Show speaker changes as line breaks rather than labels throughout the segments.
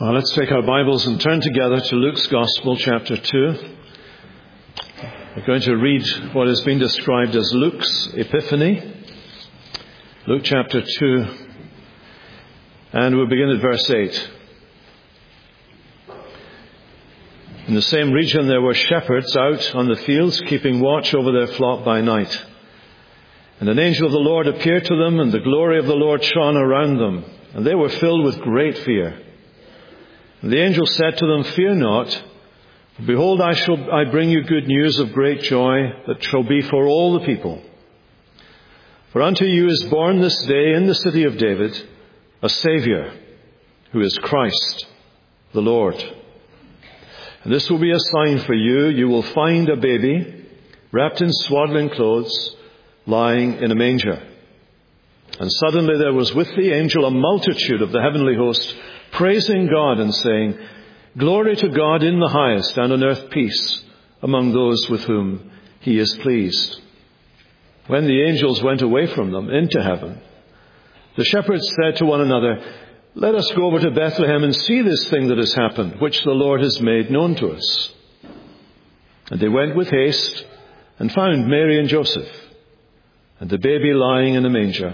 Well, let's take our Bibles and turn together to Luke's Gospel, chapter 2. We're going to read what has been described as Luke's Epiphany. Luke chapter 2, and we'll begin at verse 8. In the same region there were shepherds out on the fields, keeping watch over their flock by night. And an angel of the Lord appeared to them, and the glory of the Lord shone around them, and they were filled with great fear. And the angel said to them, "Fear not. Behold, I bring you good news of great joy that shall be for all the people. For unto you is born this day in the city of David a Saviour, who is Christ the Lord. And this will be a sign for you. You will find a baby wrapped in swaddling clothes, lying in a manger." And suddenly there was with the angel a multitude of the heavenly host, praising God and saying, "Glory to God in the highest, and on earth peace among those with whom he is pleased." When the angels went away from them into heaven, the shepherds said to one another, "Let us go over to Bethlehem and see this thing that has happened, which the Lord has made known to us." And they went with haste and found Mary and Joseph, and the baby lying in a manger.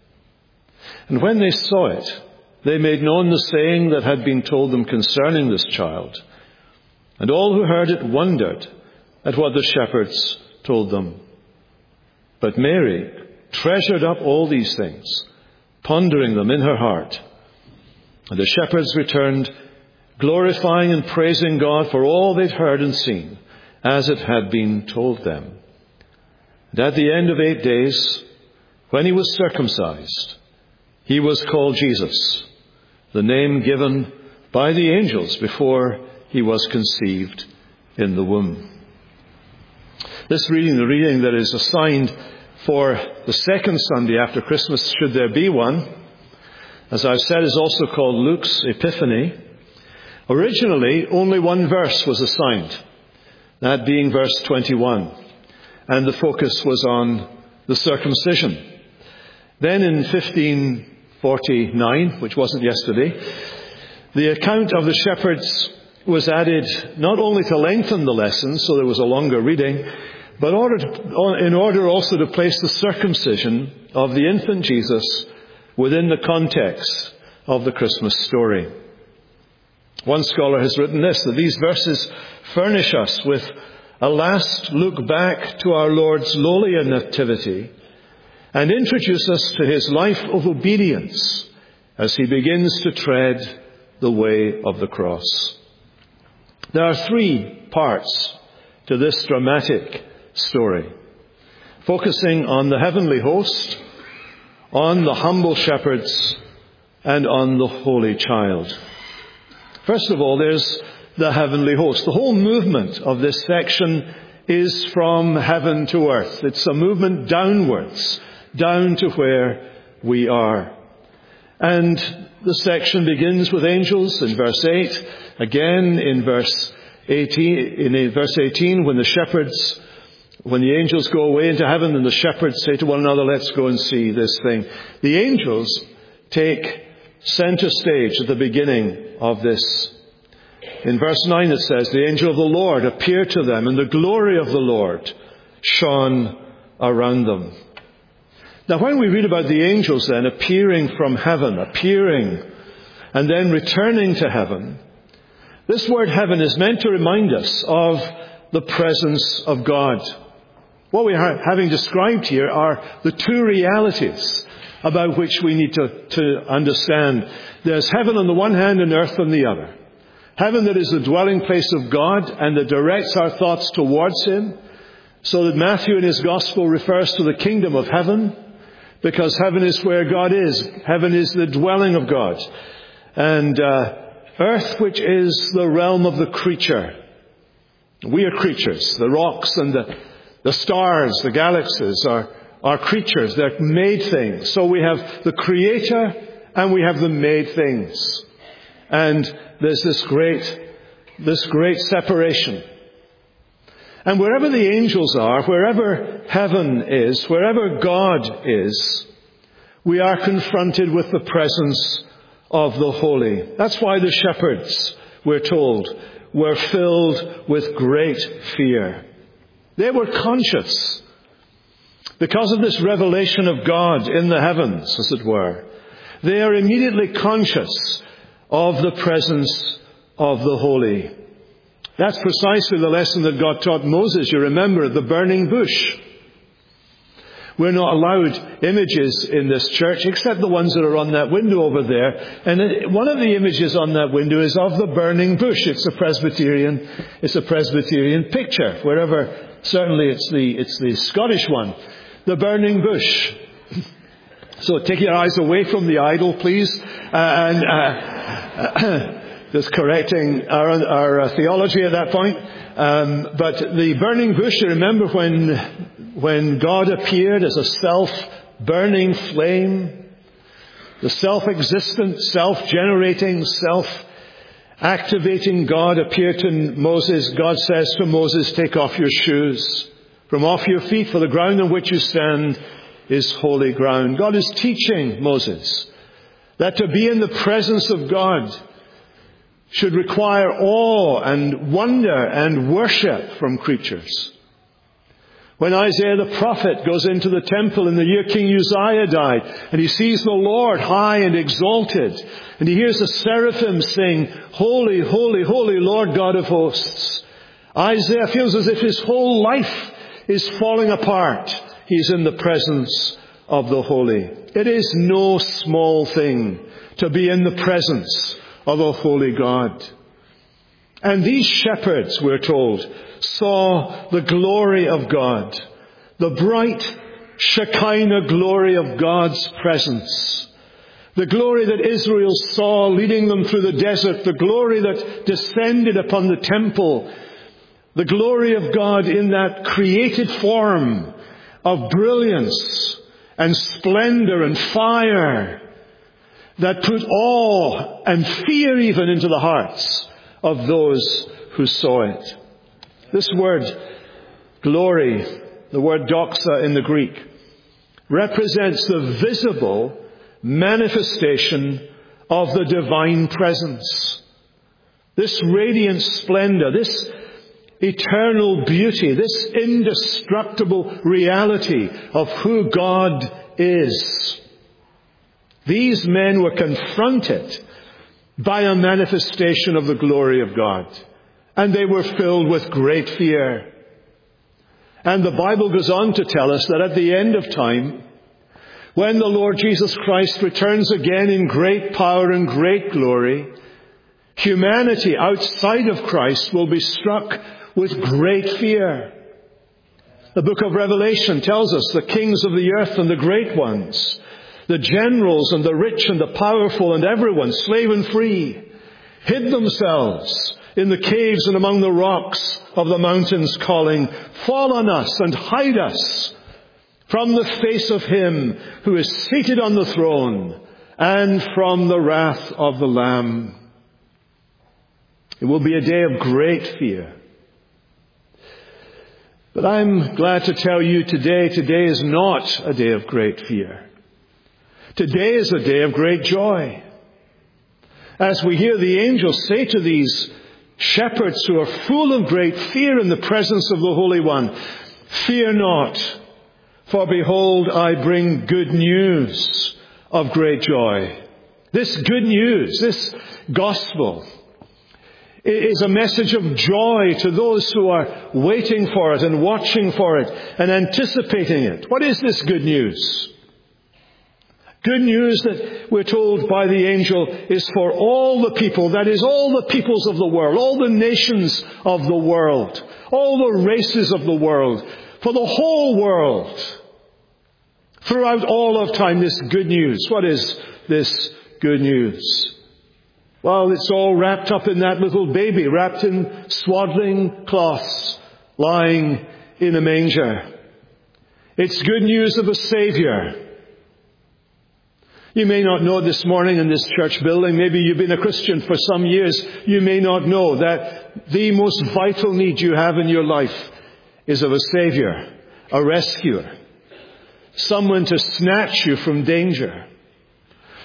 And when they saw it, they made known the saying that had been told them concerning this child. And all who heard it wondered at what the shepherds told them. But Mary treasured up all these things, pondering them in her heart. And the shepherds returned, glorifying and praising God for all they'd heard and seen, as it had been told them. And at the end of 8 days, when he was circumcised, he was called Jesus, the name given by the angels before he was conceived in the womb. This reading, the reading that is assigned for the second Sunday after Christmas, should there be one, as I've said, is also called Luke's Epiphany. Originally, only one verse was assigned, that being verse 21, and the focus was on the circumcision. Then in 1549, which wasn't yesterday, the account of the shepherds was added not only to lengthen the lesson, so there was a longer reading, but in order also to place the circumcision of the infant Jesus within the context of the Christmas story. One scholar has written this, that these verses furnish us with a last look back to our Lord's lowly nativity and introduce us to his life of obedience as he begins to tread the way of the cross. There are 3 parts to this dramatic story, focusing on the heavenly host, on the humble shepherds, and on the holy child. First of all, there's the heavenly host. The whole movement of this section is from heaven to earth. It's a movement downwards, down to where we are. And the section begins with angels in verse 8, again in verse 18, when the angels go away into heaven and the shepherds say to one another, "Let's go and see this thing." The angels take center stage at the beginning of this. In verse 9 it says, "The angel of the Lord appeared to them, and the glory of the Lord shone around them." Now, when we read about the angels then appearing from heaven, and then returning to heaven, this word heaven is meant to remind us of the presence of God. What we are having described here are the 2 realities about which we need to understand. There's heaven on the one hand and earth on the other. Heaven that is the dwelling place of God and that directs our thoughts towards him, so that Matthew in his gospel refers to the kingdom of heaven, because heaven is where God is. Heaven is the dwelling of God. And earth, which is the realm of the creature. We are creatures. The rocks and the stars, the galaxies are creatures. They're made things. So we have the creator and we have the made things. And there's this great separation. And wherever the angels are, wherever heaven is, wherever God is, we are confronted with the presence of the holy. That's why the shepherds, we're told, were filled with great fear. They were conscious, because of this revelation of God in the heavens, as it were. They are immediately conscious of the presence of the holy. That's precisely the lesson that God taught Moses, you remember, at the burning bush. We're not allowed images in this church, except the ones that are on that window over there. And one of the images on that window is of the burning bush. It's a Presbyterian picture. Wherever, certainly it's the Scottish one. The burning bush. So take your eyes away from the idol, please. Just correcting our theology at that point. But the burning bush, you remember when God appeared as a self-burning flame, the self-existent, self-generating, self-activating God appeared to Moses. God says to Moses, take off your shoes from off your feet, for the ground on which you stand is holy ground. God is teaching Moses that to be in the presence of God should require awe and wonder and worship from creatures. When Isaiah the prophet goes into the temple in the year King Uzziah died, and he sees the Lord high and exalted, and he hears the seraphim sing, holy, holy, holy Lord God of hosts, Isaiah feels as if his whole life is falling apart. He's in the presence of the holy. It is no small thing to be in the presence of a holy God. And these shepherds, we're told, saw the glory of God, the bright Shekinah glory of God's presence, the glory that Israel saw leading them through the desert, the glory that descended upon the temple, the glory of God in that created form of brilliance and splendor and fire that put awe and fear even into the hearts of those who saw it. This word glory, the word doxa in the Greek, represents the visible manifestation of the divine presence. This radiant splendor, this eternal beauty, this indestructible reality of who God is. These men were confronted by a manifestation of the glory of God, and they were filled with great fear. And the Bible goes on to tell us that at the end of time, when the Lord Jesus Christ returns again in great power and great glory, humanity outside of Christ will be struck with great fear. The book of Revelation tells us the kings of the earth and the great ones, the generals and the rich and the powerful and everyone, slave and free, hid themselves in the caves and among the rocks of the mountains, calling, fall on us and hide us from the face of him who is seated on the throne and from the wrath of the Lamb. It will be a day of great fear. But I'm glad to tell you today is not a day of great fear. Today is a day of great joy. As we hear the angels say to these shepherds who are full of great fear in the presence of the Holy One, fear not, for behold, I bring good news of great joy. This good news, this gospel, is a message of joy to those who are waiting for it and watching for it and anticipating it. What is this good news? Good news that we're told by the angel is for all the people, that is all the peoples of the world, all the nations of the world, all the races of the world, for the whole world. Throughout all of time, this good news. What is this good news? Well, it's all wrapped up in that little baby, wrapped in swaddling cloths, lying in a manger. It's good news of a Savior. You may not know this morning in this church building, maybe you've been a Christian for some years, you may not know that the most vital need you have in your life is of a Savior, a rescuer, someone to snatch you from danger.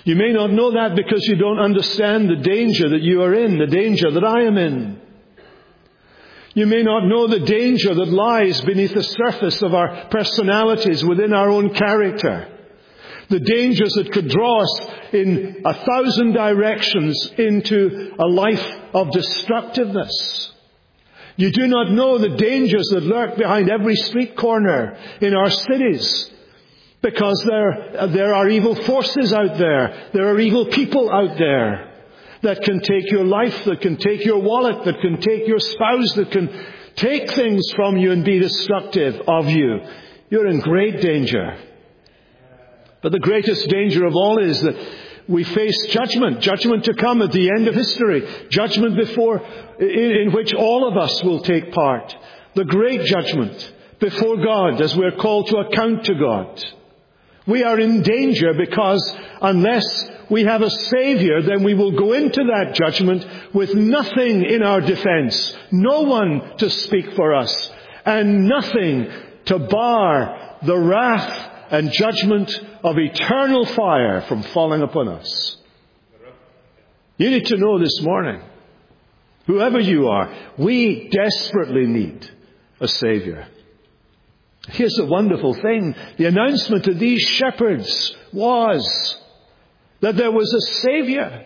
You may not know that because you don't understand the danger that you are in, the danger that I am in. You may not know the danger that lies beneath the surface of our personalities within our own character. The dangers that could draw us in 1,000 directions into a life of destructiveness. You do not know the dangers that lurk behind every street corner in our cities. Because there are evil forces out there. There are evil people out there that can take your life, that can take your wallet, that can take your spouse, that can take things from you and be destructive of you. You're in great danger. But the greatest danger of all is that we face judgment to come at the end of history, judgment in which all of us will take part. The great judgment before God as we're called to account to God. We are in danger because unless we have a Savior, then we will go into that judgment with nothing in our defense, no one to speak for us, and nothing to bar the wrath and judgment of eternal fire from falling upon us. You need to know this morning, whoever you are, we desperately need a Savior. Here's the wonderful thing. The announcement to these shepherds was that there was a Savior.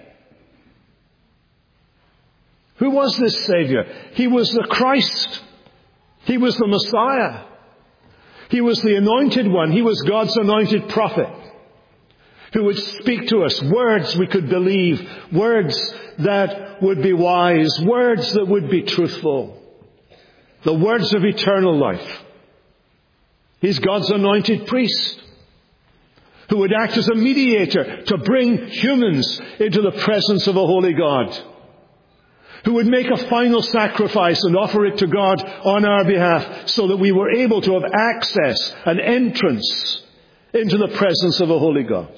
Who was this Savior? He was the Christ. He was the Messiah. He was the Anointed One. He was God's anointed prophet who would speak to us words we could believe, words that would be wise, words that would be truthful, the words of eternal life. He's God's anointed priest who would act as a mediator to bring humans into the presence of a holy God, who would make a final sacrifice and offer it to God on our behalf so that we were able to have access and entrance into the presence of a holy God.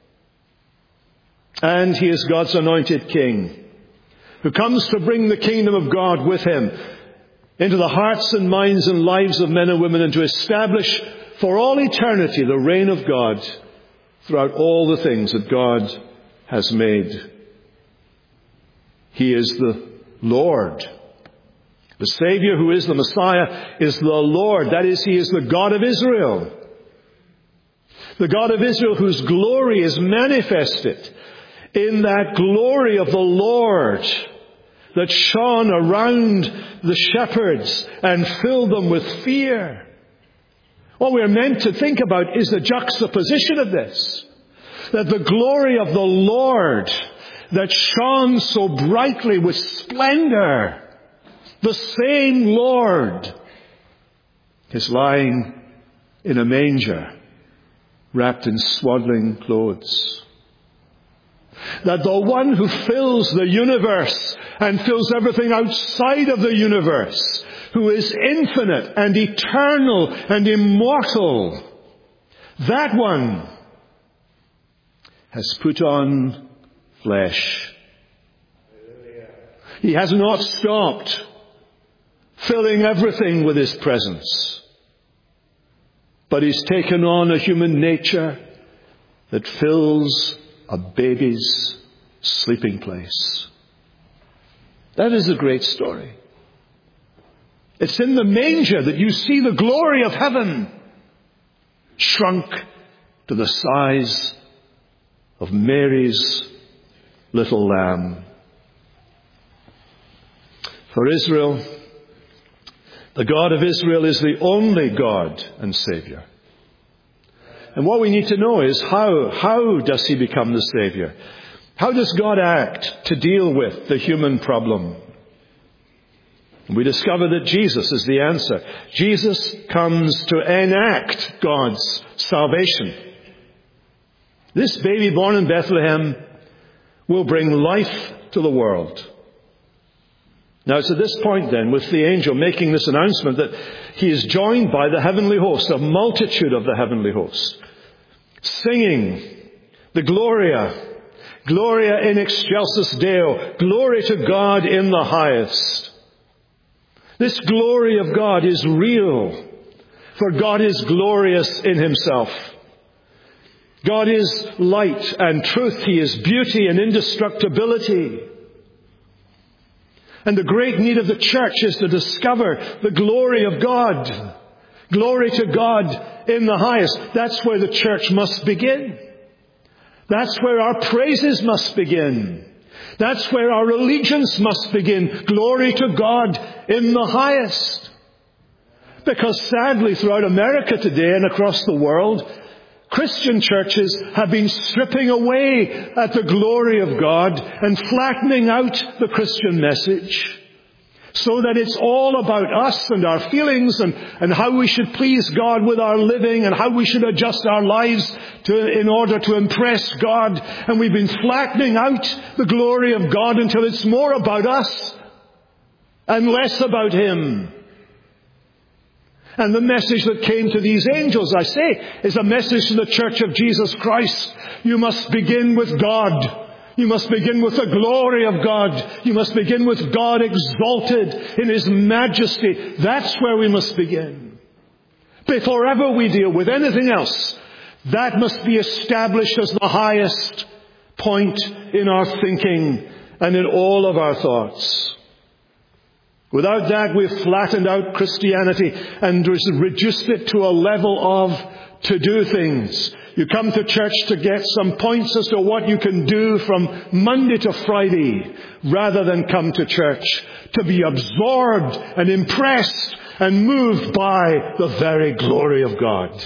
And He is God's anointed King who comes to bring the kingdom of God with Him into the hearts and minds and lives of men and women, and to establish for all eternity the reign of God throughout all the things that God has made. He is the Lord. The Savior, who is the Messiah, is the Lord. That is, He is the God of Israel. The God of Israel whose glory is manifested in that glory of the Lord that shone around the shepherds and filled them with fear. What we're meant to think about is the juxtaposition of this. That the glory of the Lord that shone so brightly with splendor, the same Lord, is lying in a manger, wrapped in swaddling clothes. That the one who fills the universe and fills everything outside of the universe, who is infinite and eternal and immortal, that one has put on flesh. He has not stopped filling everything with His presence, but He's taken on a human nature that fills a baby's sleeping place. That is a great story. It's in the manger that you see the glory of heaven shrunk to the size of Mary's little lamb. For Israel, the God of Israel is the only God and Savior. And what we need to know is how does He become the Savior? How does God act to deal with the human problem? We discover that Jesus is the answer. Jesus comes to enact God's salvation. This baby born in Bethlehem will bring life to the world. Now it's at this point then, with the angel making this announcement, that he is joined by the heavenly host, a multitude of the heavenly host, singing the Gloria, Gloria in excelsis Deo, glory to God in the highest. This glory of God is real, for God is glorious in Himself. God is light and truth. He is beauty and indestructibility. And the great need of the church is to discover the glory of God. Glory to God in the highest. That's where the church must begin. That's where our praises must begin. That's where our allegiance must begin. Glory to God in the highest. Because sadly, throughout America today and across the world, Christian churches have been stripping away at the glory of God and flattening out the Christian message, so that it's all about us and our feelings and how we should please God with our living and how we should adjust our lives in order to impress God. And we've been flattening out the glory of God until it's more about us and less about Him. And the message that came to these angels, I say, is a message to the Church of Jesus Christ. You must begin with God. You must begin with the glory of God. You must begin with God exalted in His majesty. That's where we must begin. Before ever we deal with anything else, that must be established as the highest point in our thinking and in all of our thoughts. Without that, we've flattened out Christianity and reduced it to a level of to-do things. You come to church to get some points as to what you can do from Monday to Friday, rather than come to church to be absorbed and impressed and moved by the very glory of God.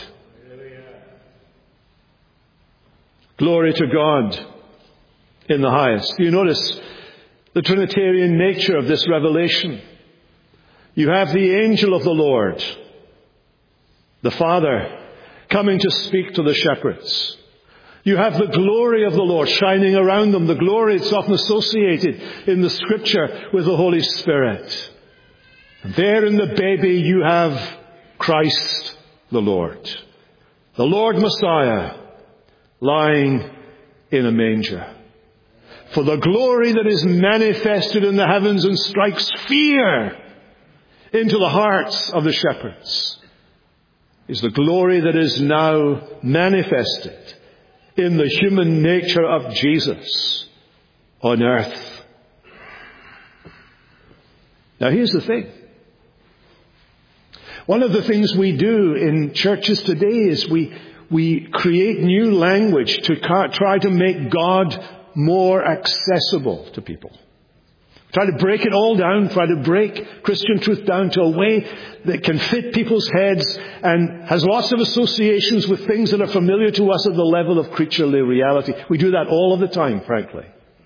Glory to God in the highest. You notice the Trinitarian nature of this revelation. You have the angel of the Lord, the Father, coming to speak to the shepherds. You have the glory of the Lord shining around them. The glory that's often associated in the Scripture with the Holy Spirit. And there in the baby you have Christ the Lord Messiah, lying in a manger. For the glory that is manifested in the heavens and strikes fear into the hearts of the shepherds is the glory that is now manifested in the human nature of Jesus on earth. Now here's the thing. One of the things we do in churches today is we create new language to try to make God more accessible to people. Try to break it all down, try to break Christian truth down to a way that can fit people's heads and has lots of associations with things that are familiar to us at the level of creaturely reality. We do that all of the time, frankly.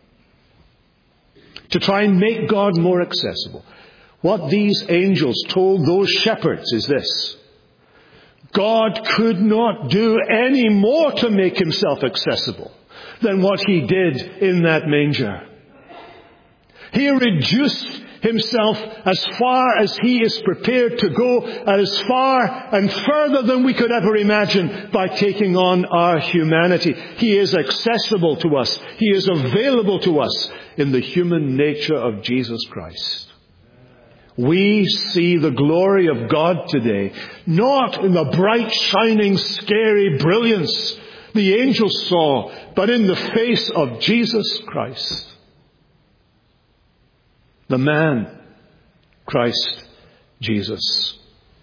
To try and make God more accessible. What these angels told those shepherds is this: God could not do any more to make Himself accessible than what He did in that manger. He reduced Himself as far as He is prepared to go, as far and further than we could ever imagine, by taking on our humanity. He is accessible to us. He is available to us in the human nature of Jesus Christ. We see the glory of God today, not in the bright, shining, scary brilliance the angels saw, but in the face of Jesus Christ. The man, Christ Jesus.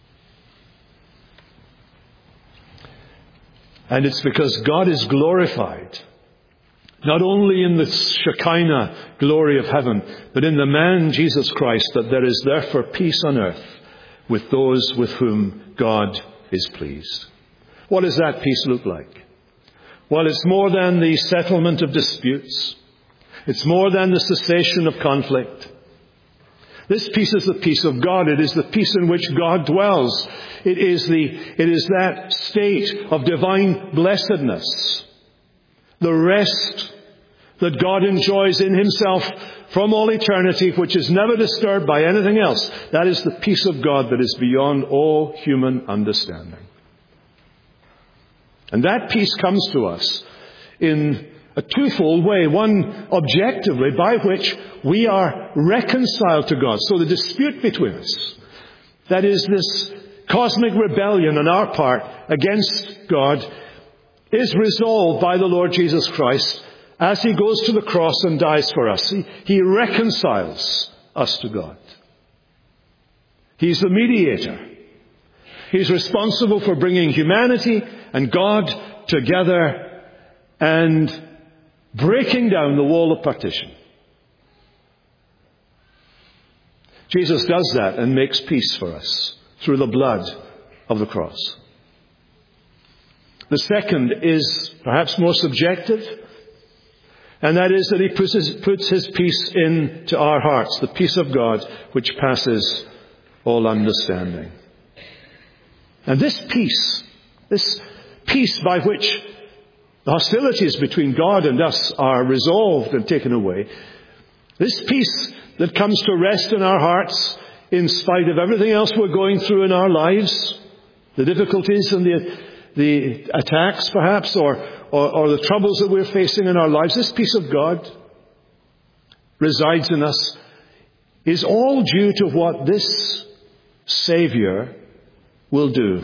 And it's because God is glorified, not only in the Shekinah glory of heaven, but in the man Jesus Christ, that there is therefore peace on earth with those with whom God is pleased. What does that peace look like? Well, it's more than the settlement of disputes. It's more than the cessation of conflict. This peace is the peace of God. It is the peace in which God dwells. It is that state of divine blessedness. The rest that God enjoys in Himself from all eternity, which is never disturbed by anything else. That is the peace of God that is beyond all human understanding. And that peace comes to us in a twofold way. One, objectively, by which we are reconciled to God. So the dispute between us, that is this cosmic rebellion on our part against God, is resolved by the Lord Jesus Christ as he goes to the cross and dies for us. He reconciles us to God. He's the mediator. He's responsible for bringing humanity and God together and breaking down the wall of partition. Jesus does that and makes peace for us through the blood of the cross. The second is perhaps more subjective, and that is that he puts his peace into our hearts, the peace of God which passes all understanding. And this peace by which the hostilities between God and us are resolved and taken away, this peace that comes to rest in our hearts in spite of everything else we're going through in our lives, the difficulties and the attacks perhaps, or the troubles that we're facing in our lives, this peace of God resides in us, is all due to what this Savior will do.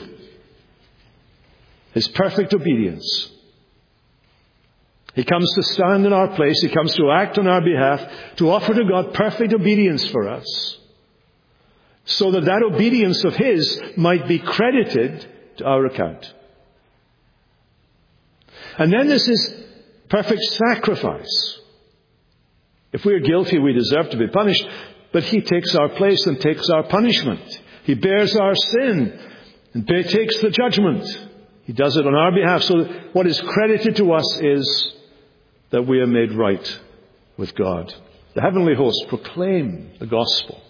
His perfect obedience. He comes to stand in our place. He comes to act on our behalf, to offer to God perfect obedience for us, so that that obedience of His might be credited to our account. And then this is perfect sacrifice. If we are guilty, we deserve to be punished, but He takes our place and takes our punishment. He bears our sin and takes the judgment. He does it on our behalf, so that what is credited to us is that we are made right with God. The heavenly hosts proclaim the gospel.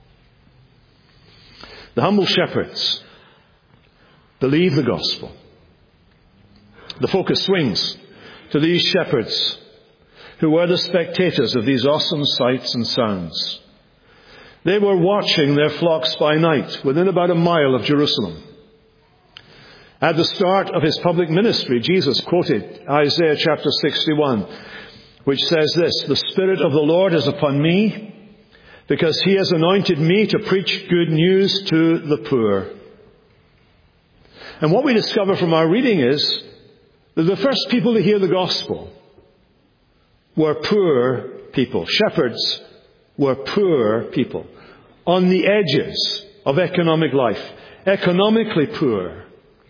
The humble shepherds believe the gospel. The focus swings to these shepherds who were the spectators of these awesome sights and sounds. They were watching their flocks by night within about a mile of Jerusalem. At the start of his public ministry, Jesus quoted Isaiah chapter 61, which says this, "The Spirit of the Lord is upon me, because He has anointed me to preach good news to the poor." And what we discover from our reading is that the first people to hear the gospel were poor people. Shepherds were poor people on the edges of economic life, economically poor.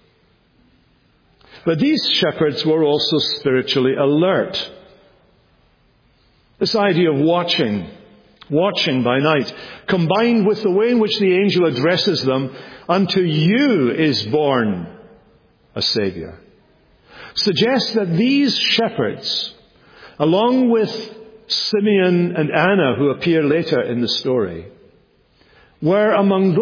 But these shepherds were also spiritually alert. This idea of watching by night, combined with the way in which the angel addresses them, "Unto you is born a Savior," suggests that these shepherds, along with Simeon and Anna, who appear later in the story, were among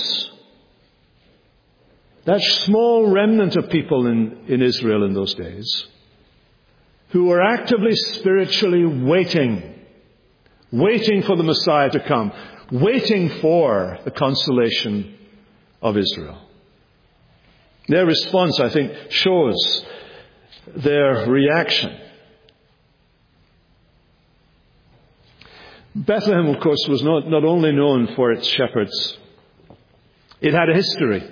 that small remnant of people in Israel in those days, who were actively spiritually waiting for the Messiah to come, waiting for the consolation of Israel. Their response, I think, shows their reaction. Bethlehem, of course, was not only known for its shepherds. It had a history.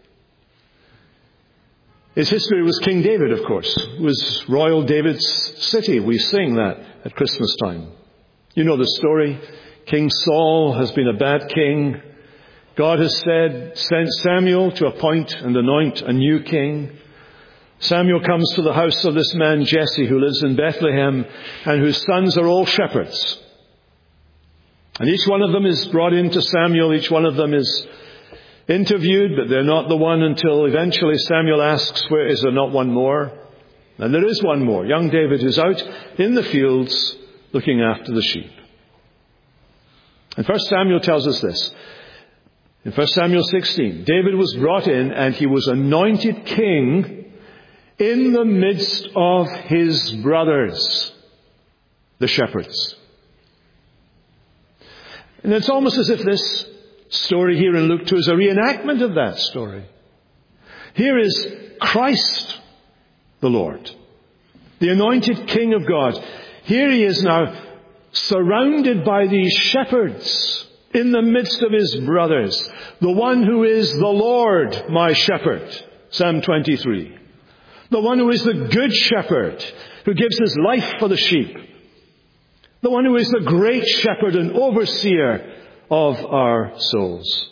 Its history was King David, of course. It was royal David's city. We sing that at Christmas time. You know the story. King Saul has been a bad king. God has sent Samuel to appoint and anoint a new king. Samuel comes to the house of this man Jesse, who lives in Bethlehem, and whose sons are all shepherds. And each one of them is brought into Samuel. Each one of them is interviewed, but they're not the one until eventually Samuel asks, "Where is there not one more?" And there is one more. Young David is out in the fields looking after the sheep. And 1 Samuel tells us this. In 1 Samuel 16, David was brought in and he was anointed king in the midst of his brothers, the shepherds. And it's almost as if this story here in Luke 2 is a reenactment of that story. Here is Christ the Lord, the anointed King of God. Here He is now surrounded by these shepherds in the midst of His brothers. The one who is the Lord, my shepherd, Psalm 23. The one who is the good shepherd, who gives his life for the sheep. The one who is the great shepherd and overseer of our souls.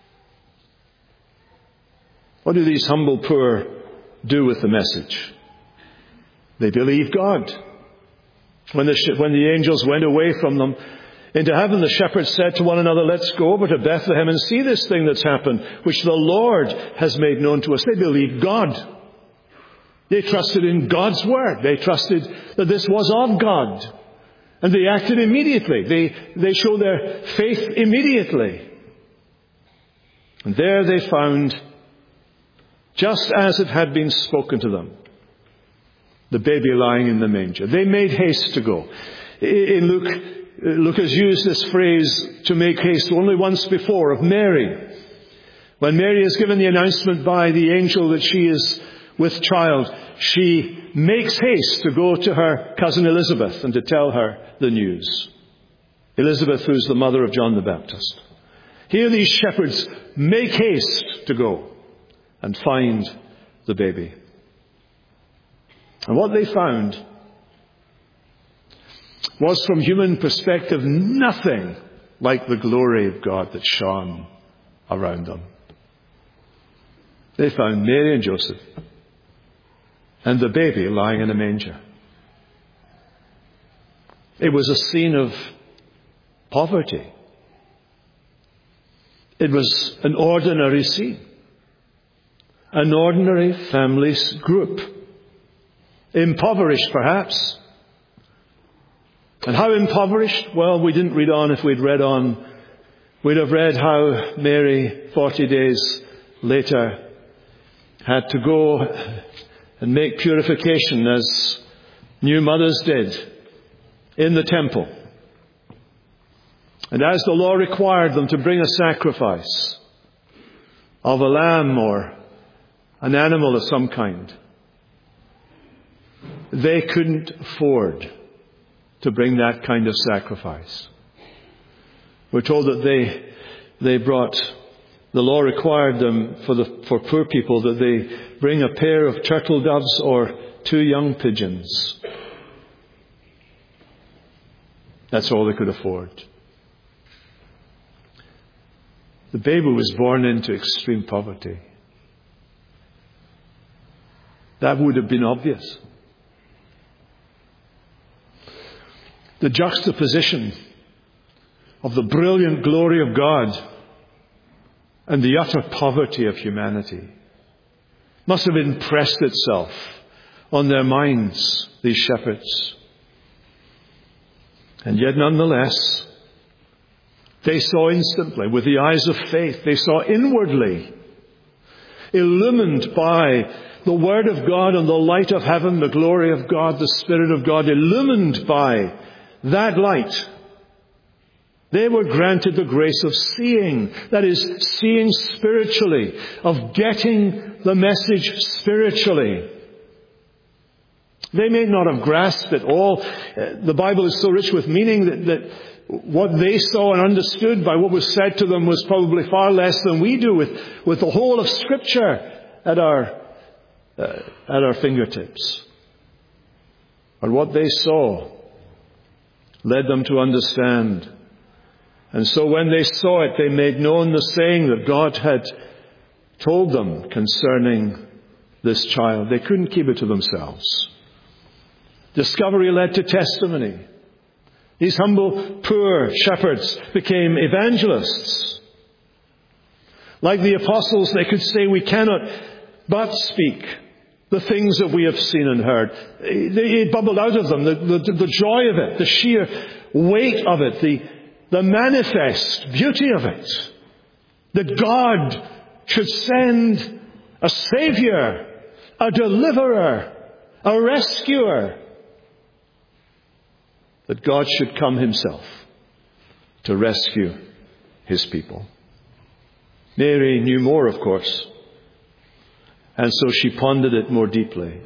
What do these humble poor do with the message? They believe God. When the angels went away from them into heaven, the shepherds said to one another, let's go over to Bethlehem and see this thing that's happened, which the Lord has made known to us. They believed God. They trusted in God's word. They trusted that this was of God. And they acted immediately. They showed their faith immediately. And there they found, just as it had been spoken to them, the baby lying in the manger. They made haste to go. In Luke has used this phrase, to make haste, only once before, of Mary. When Mary is given the announcement by the angel that she is with child, she makes haste to go to her cousin Elizabeth and to tell her the news. Elizabeth, who's the mother of John the Baptist. Here these shepherds make haste to go and find the baby. And what they found was, from human perspective, nothing like the glory of God that shone around them. They found Mary and Joseph and the baby lying in a manger. It was a scene of poverty. It was an ordinary scene. An ordinary family group. Impoverished, perhaps. And how impoverished? Well, we didn't read on. If we'd read on, we'd have read how Mary, 40 days later, had to go and make purification, as new mothers did, in the temple. And as the law required them to bring a sacrifice of a lamb or an animal of some kind, they couldn't afford to bring that kind of sacrifice. We're told that they brought, the law required them for poor people that they bring a pair of turtle doves or 2 young pigeons. That's all they could afford. The baby was born into extreme poverty. That would have been obvious. The juxtaposition of the brilliant glory of God and the utter poverty of humanity must have impressed itself on their minds, these shepherds. And yet nonetheless, they saw instantly, with the eyes of faith, they saw inwardly, illumined by the Word of God and the light of heaven, the glory of God, the Spirit of God, illumined by that light. They were granted the grace of seeing, that is, seeing spiritually, of getting the message spiritually. They may not have grasped it all. The Bible is so rich with meaning that what they saw and understood by what was said to them was probably far less than we do with the whole of Scripture at our fingertips. But what they saw led them to understand. And so when they saw it, they made known the saying that God had told them concerning this child. They couldn't keep it to themselves. Discovery led to testimony. These humble, poor shepherds became evangelists. Like the apostles, they could say, we cannot but speak the things that we have seen and heard. It bubbled out of them, the joy of it, the sheer weight of it, the manifest beauty of it. That God should send a Savior, a deliverer, a rescuer. That God should come Himself to rescue His people. Mary knew more, of course. And so she pondered it more deeply.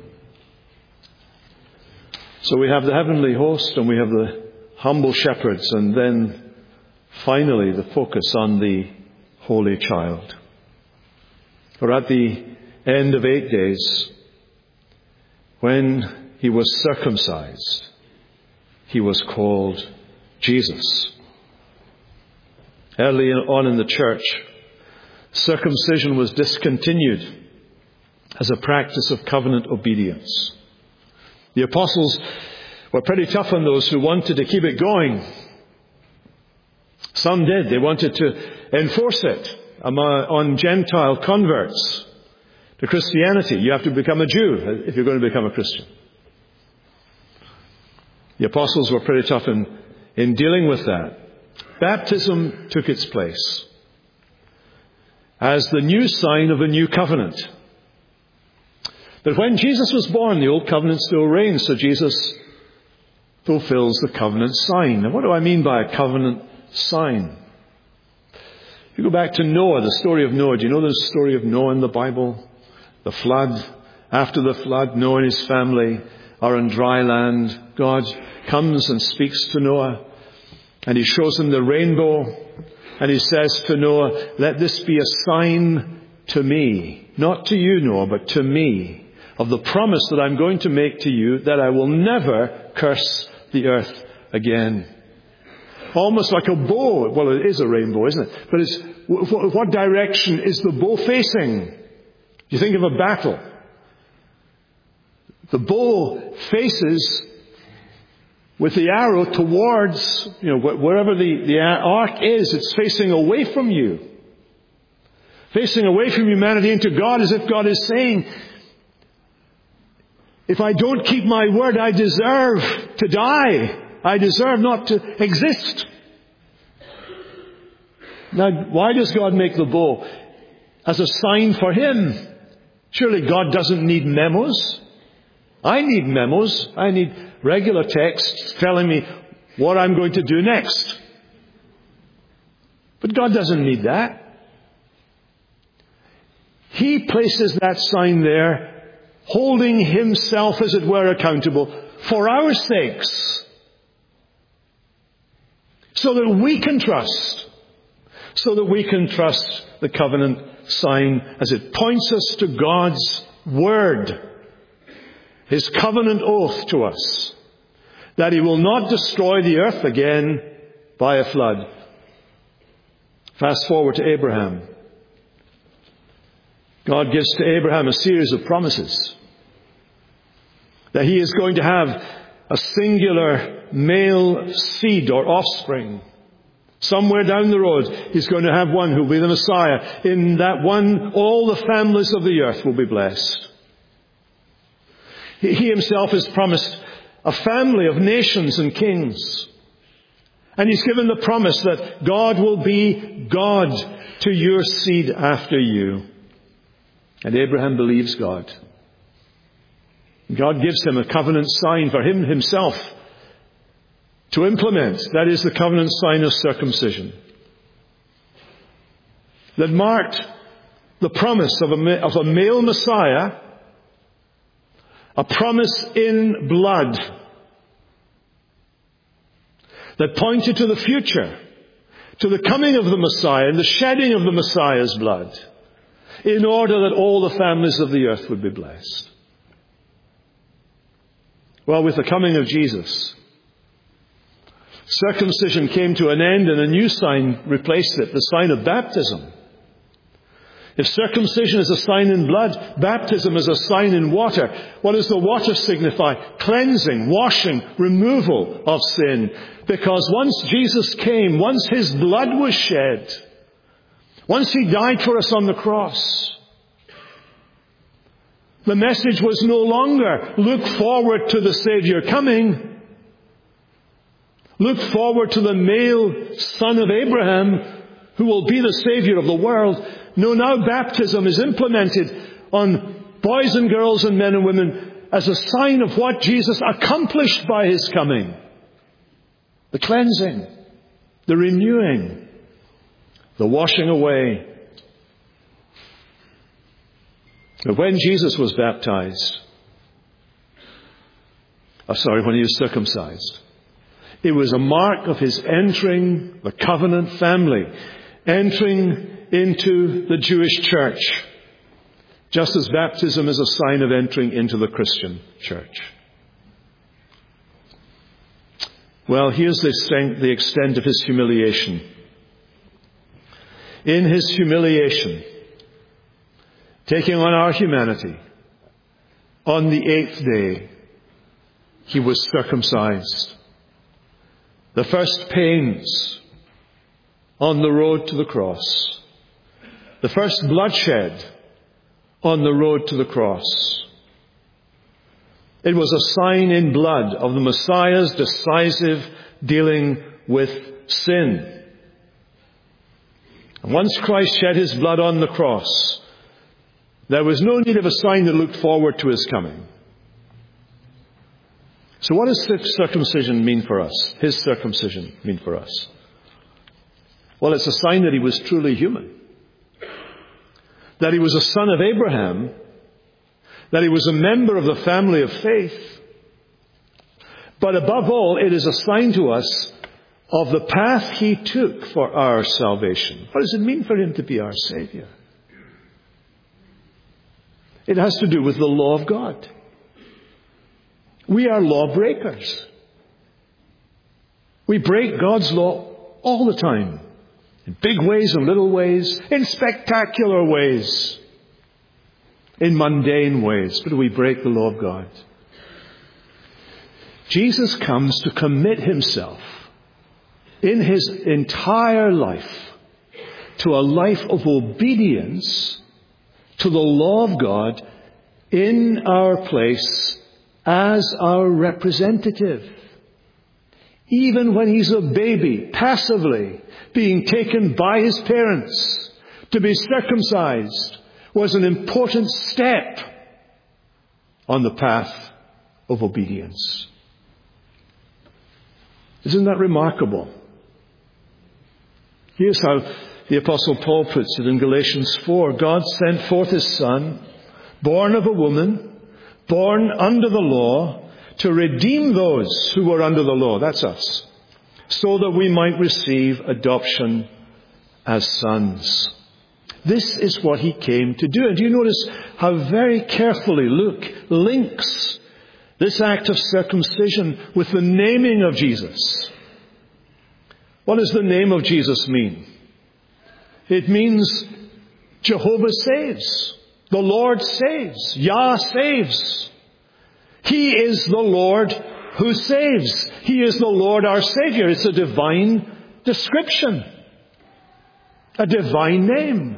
So we have the heavenly host and we have the humble shepherds, and then finally the focus on the Holy Child. For at the end of 8 days, when he was circumcised, he was called Jesus. Early on in the church, circumcision was discontinued as a practice of covenant obedience. The apostles were pretty tough on those who wanted to keep it going. Some did. They wanted to enforce it on Gentile converts to Christianity. You have to become a Jew if you're going to become a Christian. The apostles were pretty tough in dealing with that. Baptism took its place as the new sign of a new covenant. But when Jesus was born, the old covenant still reigns, so Jesus fulfills the covenant sign. Now, what do I mean by a covenant sign? If you go back to Noah, the story of Noah, do you know the story of Noah in the Bible? The flood. After the flood, Noah and his family are on dry land. God comes and speaks to Noah, and he shows him the rainbow, and he says to Noah, "Let this be a sign to me," not to you, Noah, but to me, "of the promise that I'm going to make to you, that I will never curse the earth again." Almost like a bow. Well, it is a rainbow, isn't it? But what direction is the bow facing? You think of a battle. The bow faces with the arrow towards, wherever the arc is, it's facing away from you. Facing away from humanity into God, as if God is saying, if I don't keep my word, I deserve to die. I deserve not to exist. Now, why does God make the bow? As a sign for him. Surely God doesn't need memos. I need memos. I need regular texts telling me what I'm going to do next. But God doesn't need that. He places that sign there, holding himself, as it were, accountable for our sakes, so that we can trust the covenant sign as it points us to God's word, his covenant oath to us, that he will not destroy the earth again by a flood. Fast forward to Abraham. God gives to Abraham a series of promises that he is going to have a singular male seed or offspring. Somewhere down the road, he's going to have one who will be the Messiah. In that one, all the families of the earth will be blessed. He himself has promised a family of nations and kings. And he's given the promise that God will be God to your seed after you. And Abraham believes God. God gives him a covenant sign for him himself to implement. That is the covenant sign of circumcision, that marked the promise of a male Messiah, a promise in blood, that pointed to the future, to the coming of the Messiah and the shedding of the Messiah's blood, in order that all the families of the earth would be blessed. Well, with the coming of Jesus, circumcision came to an end and a new sign replaced it, the sign of baptism. If circumcision is a sign in blood, baptism is a sign in water. What does the water signify? Cleansing, washing, removal of sin. Because once Jesus came, once his blood was shed, once he died for us on the cross, the message was no longer, look forward to the Savior coming. Look forward to the male son of Abraham who will be the Savior of the world. No, now baptism is implemented on boys and girls and men and women as a sign of what Jesus accomplished by his coming. The cleansing, the renewing, the washing away. But when Jesus was baptized, when he was circumcised, it was a mark of his entering the covenant family, entering into the Jewish church. just as baptism is a sign of entering into the Christian church. Well, here's the extent of his humiliation. In his humiliation, taking on our humanity, on the 8th day, he was circumcised. The first pains on the road to the cross. The first bloodshed on the road to the cross. It was a sign in blood of the Messiah's decisive dealing with sin. And once Christ shed his blood on the cross, there was no need of a sign that looked forward to his coming. So what does circumcision mean for us? His circumcision mean for us? Well, it's a sign that he was truly human. That he was a son of Abraham. That he was a member of the family of faith. But above all, it is a sign to us of the path he took for our salvation. What does it mean for him to be our Savior? It has to do with the law of God. We are lawbreakers. We break God's law all the time. In big ways and little ways. In spectacular ways. In mundane ways. But we break the law of God. Jesus comes to commit himself in his entire life to a life of obedience to the law of God in our place as our representative. Even when he's a baby, passively being taken by his parents to be circumcised was an important step on the path of obedience. Isn't that remarkable? Here's how the Apostle Paul puts it in Galatians 4. God sent forth his Son, born of a woman, born under the law, to redeem those who were under the law. That's us. So that we might receive adoption as sons. This is what he came to do. And do you notice how very carefully Luke links this act of circumcision with the naming of Jesus? What does the name of Jesus mean? It means Jehovah saves. The Lord saves. Yah saves. He is the Lord who saves. He is the Lord our Savior. It's a divine description. A divine name.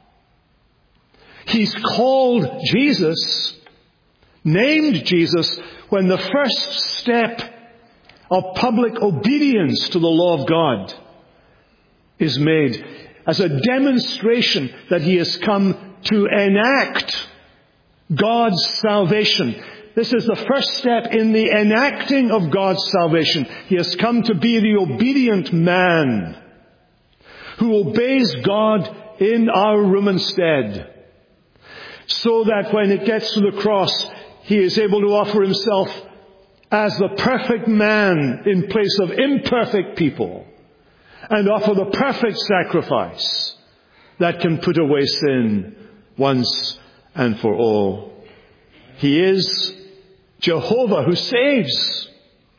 He's called Jesus, named Jesus, when the first step of public obedience to the law of God is made as a demonstration that he has come to enact God's salvation. This is the first step in the enacting of God's salvation. He has come to be the obedient man who obeys God in our room instead, so that when it gets to the cross, he is able to offer himself as the perfect man in place of imperfect people, and offer the perfect sacrifice that can put away sin once and for all. He is Jehovah who saves.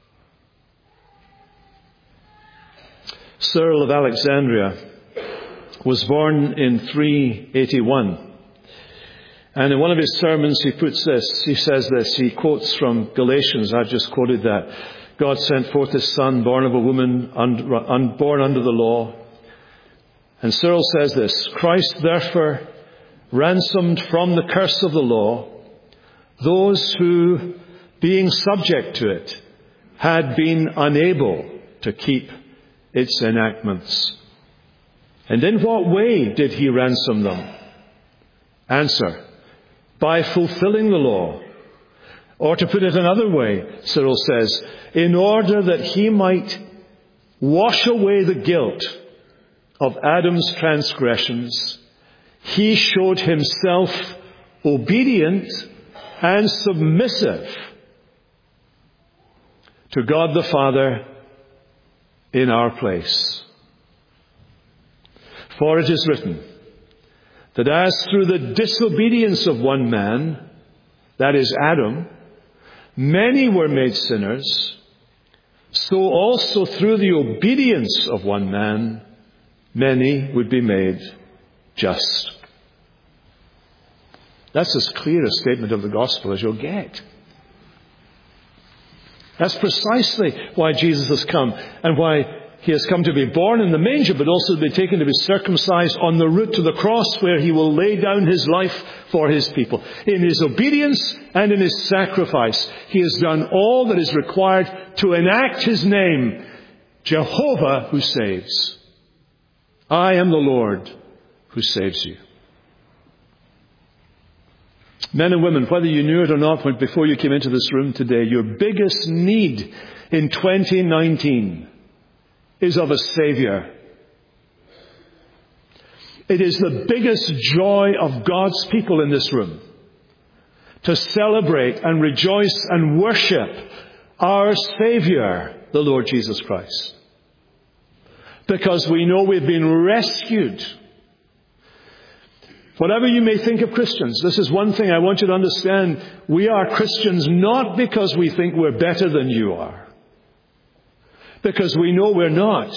Cyril of Alexandria was born in 381. And in one of his sermons he says this, he quotes from Galatians, I've just quoted that. God sent forth his Son, born of a woman, born under the law. And Cyril says this, Christ therefore ransomed from the curse of the law those who, being subject to it, had been unable to keep its enactments. And in what way did he ransom them? Answer, by fulfilling the law. Or to put it another way, Cyril says, in order that he might wash away the guilt of Adam's transgressions, he showed himself obedient and submissive to God the Father in our place. For it is written that as through the disobedience of one man, that is Adam, many were made sinners, so also through the obedience of one man, many would be made just. That's as clear a statement of the gospel as you'll get. That's precisely why Jesus has come, and why he has come to be born in the manger, but also to be taken to be circumcised on the route to the cross, where he will lay down his life for his people. In his obedience and in his sacrifice, he has done all that is required to enact his name, Jehovah who saves. I am the Lord who saves you. Men and women, whether you knew it or not before you came into this room today, your biggest need in 2019 is of a Savior. It is the biggest joy of God's people in this room to celebrate and rejoice and worship our Savior, the Lord Jesus Christ. Because we know we've been rescued. Whatever you may think of Christians, this is one thing I want you to understand. We are Christians not because we think we're better than you are. Because we know we're not.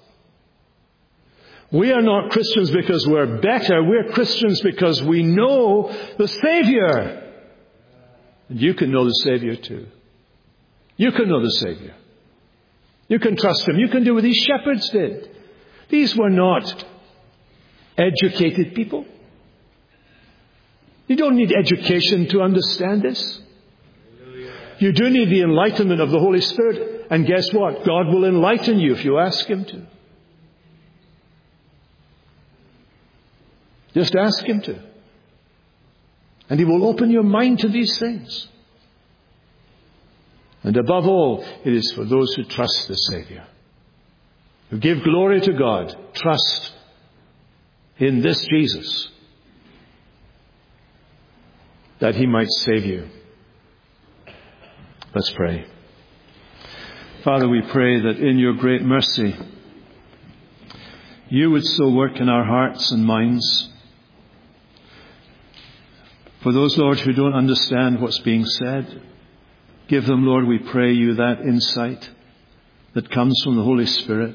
We are not Christians because we're better. We're Christians because we know the Savior. And you can know the Savior too. You can know the Savior. You can trust Him. You can do what these shepherds did. These were not educated people. You don't need education to understand this. You do need the enlightenment of the Holy Spirit. And guess what? God will enlighten you if you ask Him to. Just ask Him to. And He will open your mind to these things. And above all, it is for those who trust the Savior, who give glory to God, trust in this Jesus, that He might save you. Let's pray. Father, we pray that in your great mercy, you would so work in our hearts and minds. For those, Lord, who don't understand what's being said, give them, Lord, we pray you, that insight that comes from the Holy Spirit.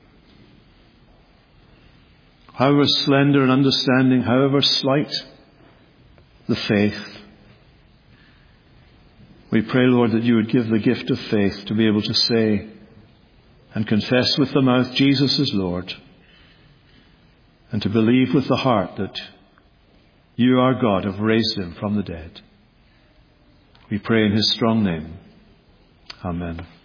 However slender an understanding, however slight the faith, we pray, Lord, that you would give the gift of faith to be able to say and confess with the mouth Jesus is Lord, and to believe with the heart that you, our God, have raised Him from the dead. We pray in His strong name. Amen.